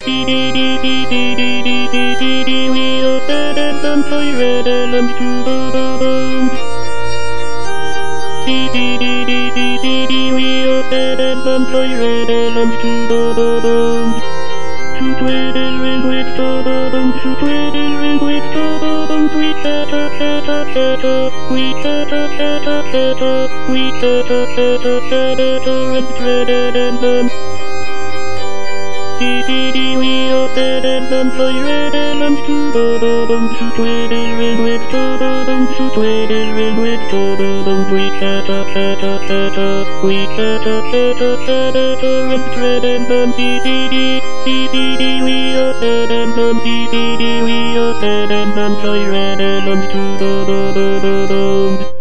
We are dead and done for red elements to the bones. We are dead and done for red elements to the bones. To twiddle ring with the bones, to twiddle ring with the bones. We chatter, chatter, chatter. We chatter, chatter, chatter. We chatter, chatter, chatter, and dreaded and done. We are dead and done for red elements to the bones. To twiddle ring with the bones, to twiddle ring with the bones. We chatter, chatter, chatter. We chatter, chatter, chatter, and dread and done. We are dead and done. We are dead and done for red elements to the bones.